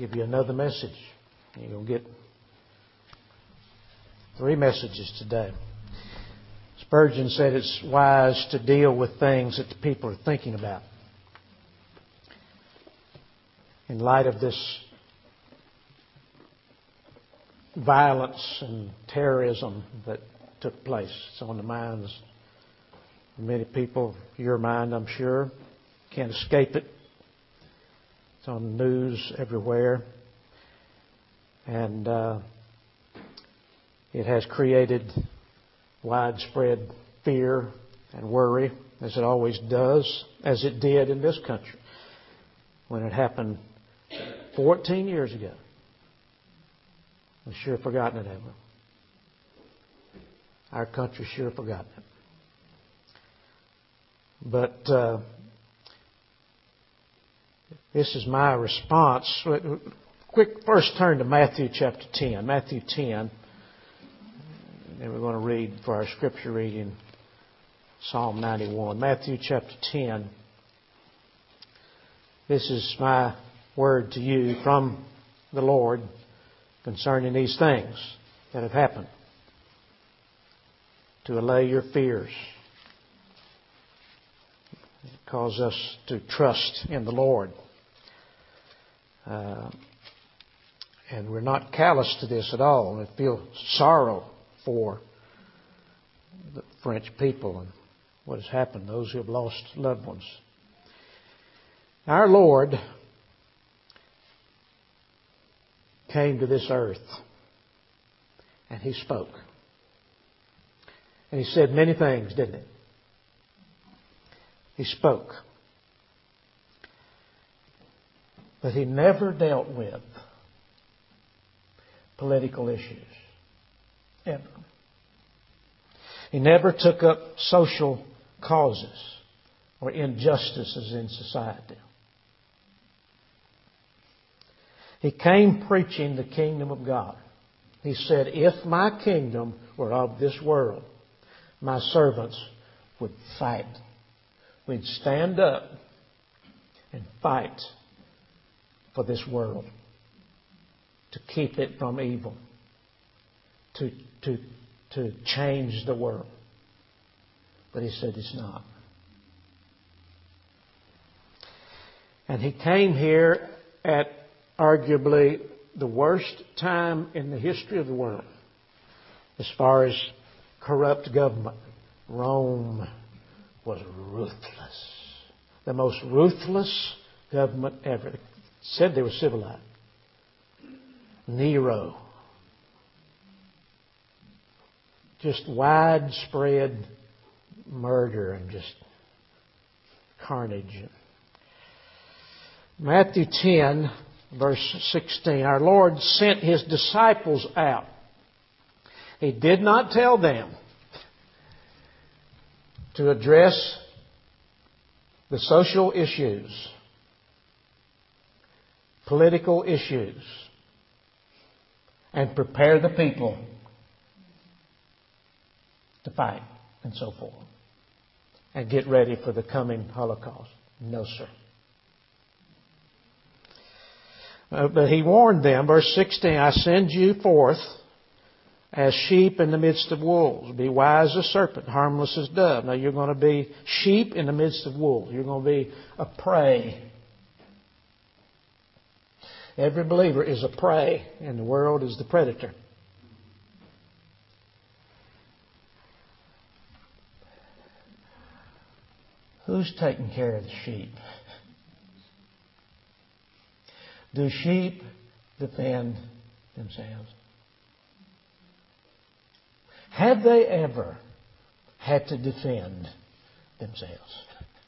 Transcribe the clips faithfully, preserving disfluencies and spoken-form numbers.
give you another message. You're going to get three messages today. Spurgeon said it's wise to deal with things that the people are thinking about. In light of this violence and terrorism that took place, it's on the minds of many people, your mind, I'm sure. Can't escape it. It's on the news everywhere. And uh, it has created widespread fear and worry, as it always does, as it did in this country when it happened fourteen years ago. We've sure forgotten it, haven't we? Our country's sure forgotten it. But uh, this is my response. Quick, first turn to Matthew chapter ten. Matthew ten. And we're going to read for our scripture reading Psalm ninety-one. Matthew chapter ten. This is my word to you from the Lord concerning these things that have happened, to allay your fears, cause us to trust in the Lord. Uh, and we're not callous to this at all. We feel sorrow for the French people and what has happened, those who have lost loved ones. Our Lord came to this earth and He spoke. And He said many things, didn't He? He spoke. But He never dealt with political issues. Ever. He never took up social causes or injustices in society. He came preaching the kingdom of God. He said, if my kingdom were of this world, my servants would fight. We'd stand up and fight for this world, to keep it from evil, to, to, to change the world. But He said it's not. And He came here at arguably the worst time in the history of the world as far as corrupt government. Rome was ruthless. The most ruthless government ever. It said they were civilized. Nero. Just widespread murder and just carnage. Matthew ten, verse sixteen. Our Lord sent His disciples out. He did not tell them to address the social issues, political issues, and prepare the people to fight and so forth, and get ready for the coming Holocaust. No, sir. Uh, but He warned them, verse sixteen, I send you forth as sheep in the midst of wolves. Be wise as serpent, harmless as dove. Now you're going to be sheep in the midst of wolves. You're going to be a prey. Every believer is a prey, and the world is the predator. Who's taking care of the sheep? Do sheep defend themselves? Have they ever had to defend themselves?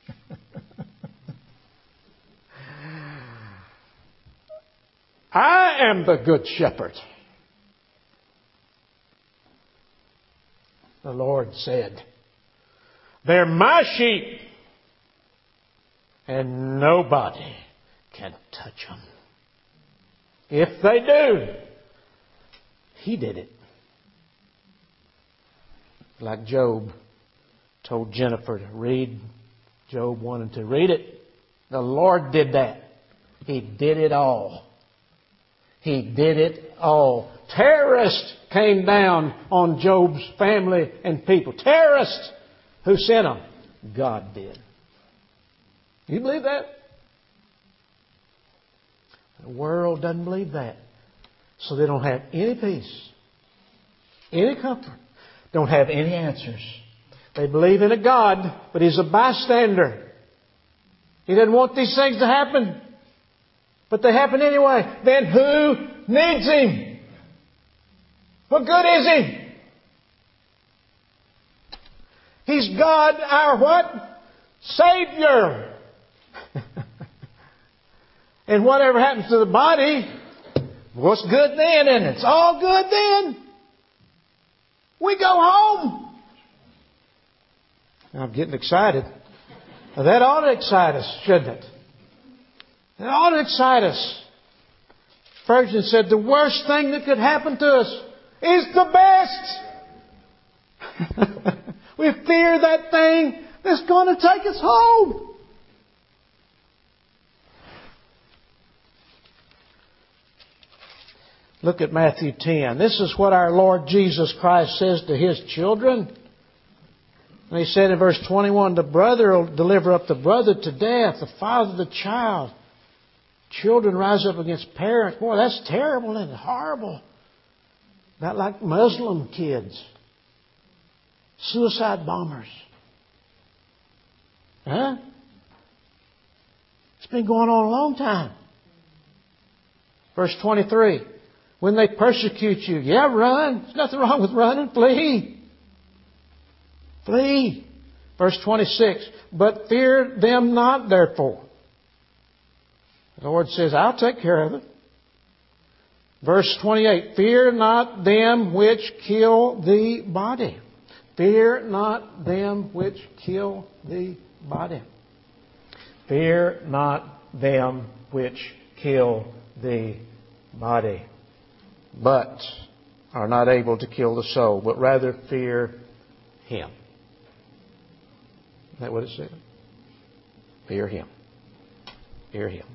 I am the good shepherd. The Lord said, they're my sheep, and nobody can touch them. If they do, He did it. Like Job told Jennifer to read Job one and two. Read it. The Lord did that. He did it all. He did it all. Terrorists came down on Job's family and people. Terrorists. Who sent them? God did. You believe that? The world doesn't believe that. So they don't have any peace, any comfort, don't have any answers. They believe in a God, but He's a bystander. He doesn't want these things to happen, but they happen anyway. Then who needs Him? What good is He? He's God, our what? Savior. And whatever happens to the body, what's good then? And it's all good then. We go home. I'm getting excited. Now that ought to excite us, shouldn't it? That ought to excite us. Spurgeon said the worst thing that could happen to us is the best. We fear that thing that's going to take us home. Look at Matthew ten. This is what our Lord Jesus Christ says to His children. And He said in verse twenty-one, the brother will deliver up the brother to death, the father the child. Children rise up against parents. Boy, that's terrible and horrible. Not like Muslim kids. Suicide bombers. Huh? It's been going on a long time. Verse twenty-three. When they persecute you, yeah, run. There's nothing wrong with running. Flee. Flee. Verse twenty-six. But fear them not, therefore. The Lord says, I'll take care of it. Verse twenty-eight. Fear not them which kill the body. Fear not them which kill the body. Fear not them which kill the body, but are not able to kill the soul, but rather fear Him. Is that what it said? Fear Him. Fear Him.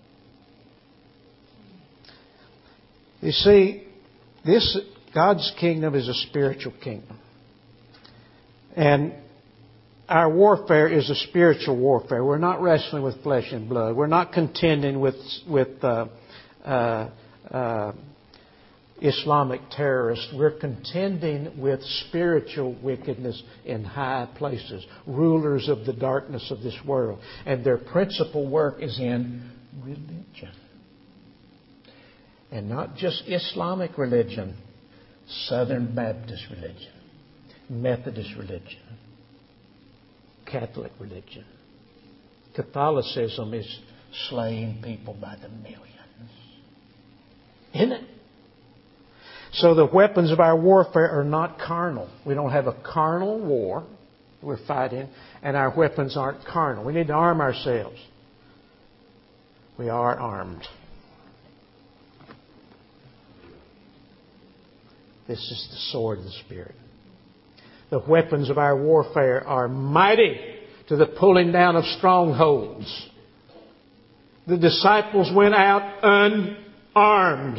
You see, this God's kingdom is a spiritual kingdom. And our warfare is a spiritual warfare. We're not wrestling with flesh and blood. We're not contending with with uh, uh, uh, Islamic terrorists. We're contending with spiritual wickedness in high places, rulers of the darkness of this world. And their principal work is in religion. And not just Islamic religion, Southern Baptist religion, Methodist religion, Catholic religion. Catholicism is slaying people by the millions. Isn't it? So the weapons of our warfare are not carnal. We don't have a carnal war we're fighting, and our weapons aren't carnal. We need to arm ourselves. We are armed. This is the sword of the Spirit. The weapons of our warfare are mighty to the pulling down of strongholds. The disciples went out unarmed.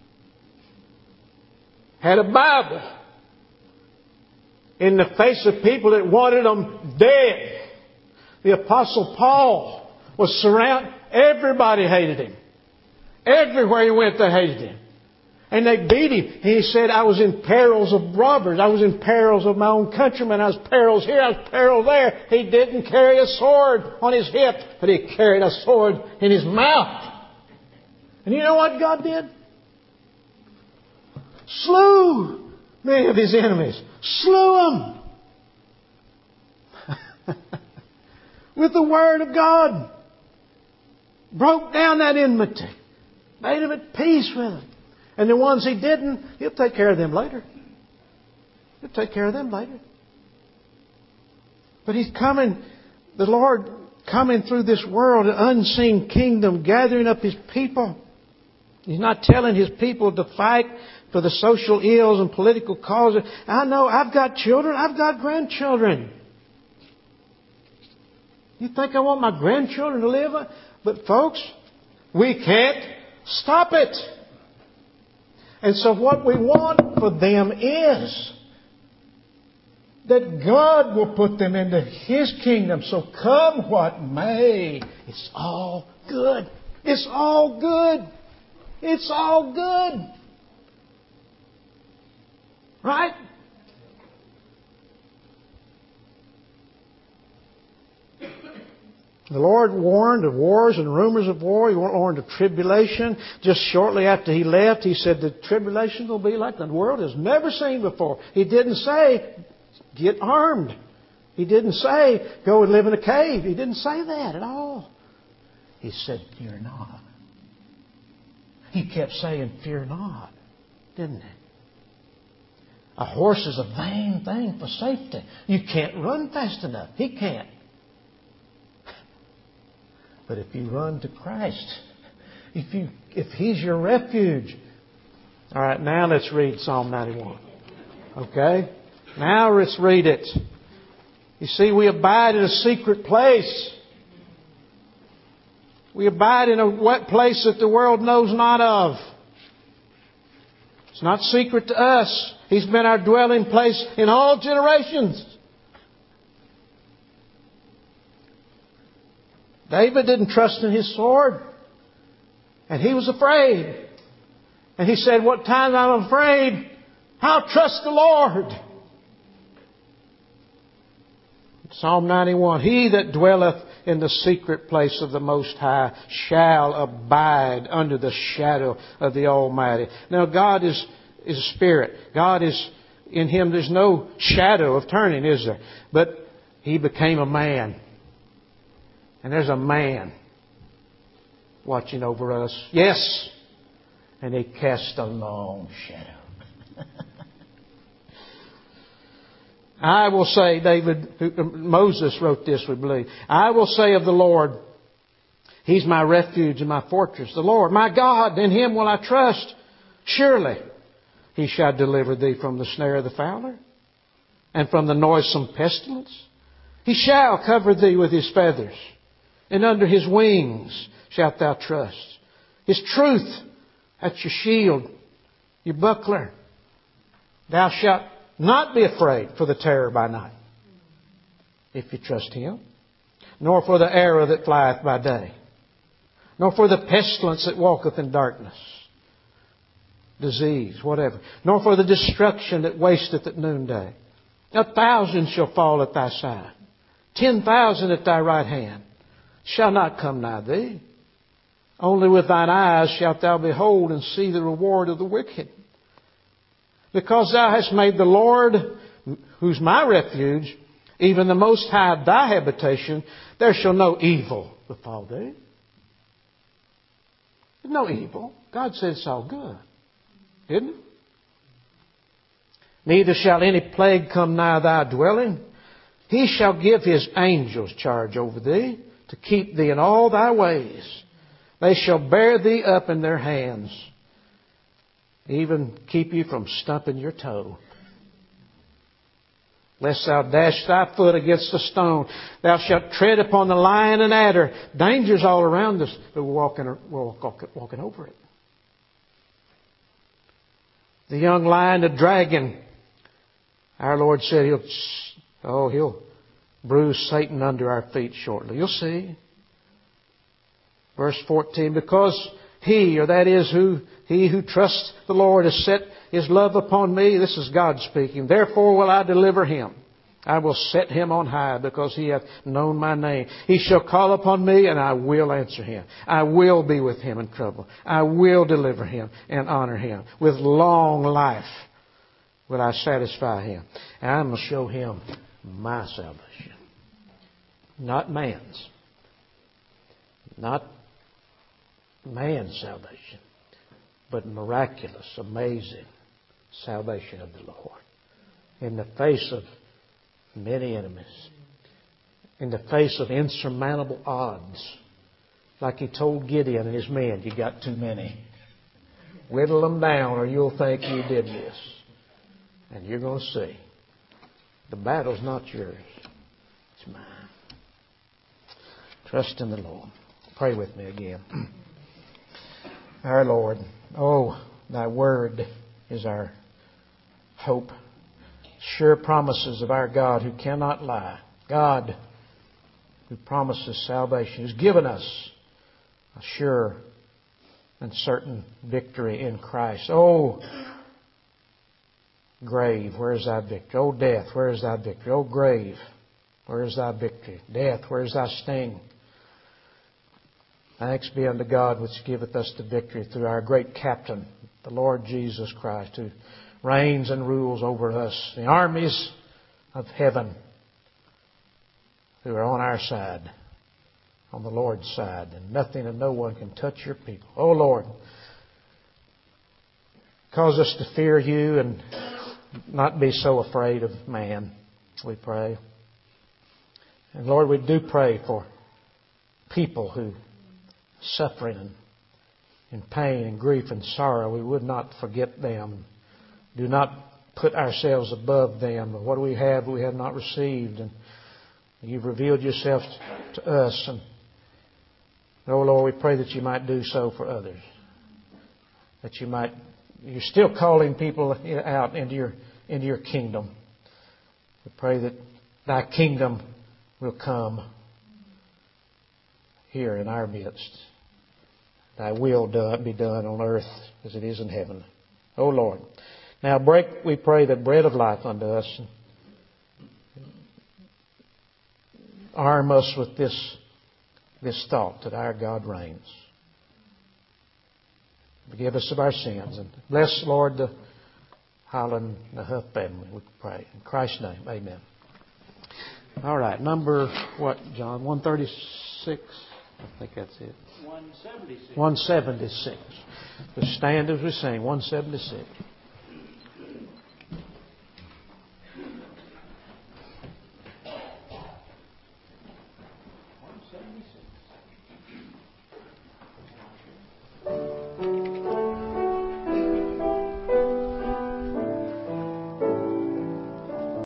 Had a Bible in the face of people that wanted them dead. The Apostle Paul was surrounded. Everybody hated him. Everywhere he went, they hated him. And they beat him. He said, I was in perils of robbers. I was in perils of my own countrymen. I was perils here. I was perils there. He didn't carry a sword on his hip, but he carried a sword in his mouth. And you know what God did? Slew many of his enemies. Slew them. With the Word of God. Broke down that enmity. Made him at peace with them. And the ones he didn't, He'll take care of them later. He'll take care of them later. But He's coming, the Lord coming through this world, an unseen kingdom, gathering up His people. He's not telling His people to fight for the social ills and political causes. I know I've got children. I've got grandchildren. You think I want my grandchildren to live? But folks, we can't stop it. And so what we want for them is that God will put them into His kingdom. So come what may, it's all good. It's all good. It's all good. Right? The Lord warned of wars and rumors of war. He warned of tribulation. Just shortly after He left, He said the tribulation will be like the world has never seen before. He didn't say, get armed. He didn't say, go and live in a cave. He didn't say that at all. He said, fear not. He kept saying, fear not, didn't He? A horse is a vain thing for safety. You can't run fast enough. He can't. But if you run to Christ, if you, if He's your refuge. All right, now let's read Psalm ninety-one. Okay? Now let's read it. You see, we abide in a secret place. We abide in a wet place that the world knows not of. It's not secret to us. He's been our dwelling place in all generations. David didn't trust in his sword. And he was afraid. And he said, what time I'm afraid, I'll trust the Lord. Psalm ninety-one, He that dwelleth in the secret place of the Most High shall abide under the shadow of the Almighty. Now God is, is a spirit. God is, in Him there's no shadow of turning, is there? But He became a man. And there's a man watching over us. Yes. And He cast a long shadow. I will say, David, Moses wrote this, we believe. I will say of the Lord, He's my refuge and my fortress. The Lord, my God, in Him will I trust. Surely He shall deliver thee from the snare of the fowler and from the noisome pestilence. He shall cover thee with His feathers, and under His wings shalt thou trust. His truth, that's your shield, your buckler. Thou shalt not be afraid for the terror by night, if you trust Him, nor for the arrow that flieth by day, nor for the pestilence that walketh in darkness, disease, whatever, nor for the destruction that wasteth at noonday. A thousand shall fall at thy side, ten thousand at thy right hand, shall not come nigh thee. Only with thine eyes shalt thou behold and see the reward of the wicked. Because thou hast made the Lord, who's my refuge, even the Most High thy habitation, there shall no evil befall thee. There's no evil. God said it's all good. Isn't it? Neither shall any plague come nigh thy dwelling. He shall give His angels charge over thee, to keep thee in all thy ways. They shall bear thee up in their hands, even keep you from stumping your toe. Lest thou dash thy foot against a stone. Thou shalt tread upon the lion and adder. Dangers all around us, but we're walking, we're walking over it. The young lion, the dragon. Our Lord said He'll, oh, He'll bruise Satan under our feet shortly. You'll see. Verse fourteen, because He, or that is who, He who trusts the Lord has set His love upon me. This is God speaking. Therefore will I deliver him. I will set him on high because he hath known my name. He shall call upon me and I will answer him. I will be with him in trouble. I will deliver him and honor him. With long life will I satisfy him. And I'm going to show him my salvation. Not man's. Not man's salvation. But miraculous, amazing salvation of the Lord. In the face of many enemies. In the face of insurmountable odds. Like He told Gideon and his men, you got too many. Whittle them down or you'll think you did this. And you're going to see. The battle's not yours. It's mine. Trust in the Lord. Pray with me again. Our Lord, oh, Thy word is our hope. Sure promises of our God who cannot lie. God who promises salvation, who's given us a sure and certain victory in Christ. Oh, grave, where is thy victory? Oh, death, where is thy victory? Oh, grave, where is thy victory? Death, where is thy sting? Thanks be unto God which giveth us the victory through our great captain, the Lord Jesus Christ, who reigns and rules over us, the armies of heaven who are on our side, on the Lord's side, and nothing and no one can touch your people. Oh Lord, cause us to fear you and not be so afraid of man, we pray. And Lord, we do pray for people who are suffering and in pain and grief and sorrow. We would not forget them. Do not put ourselves above them. But what we have, we have not received. And you've revealed yourself to us. And, oh Lord, we pray that you might do so for others. That you might, you're still calling people out into your, into your kingdom. We pray that thy kingdom will come here in our midst. Thy will be done on earth as it is in heaven. Oh Lord. Now break, we pray, the bread of life unto us. Arm us with this, this thought that our God reigns. Forgive us of our sins. And bless, Lord, the Highland, the Huff family, we pray. In Christ's name, amen. All right, number, what, John? one thirty-six? I think that's it. one seventy-six. one seventy-six. Just stand as we sing. one seventy-six.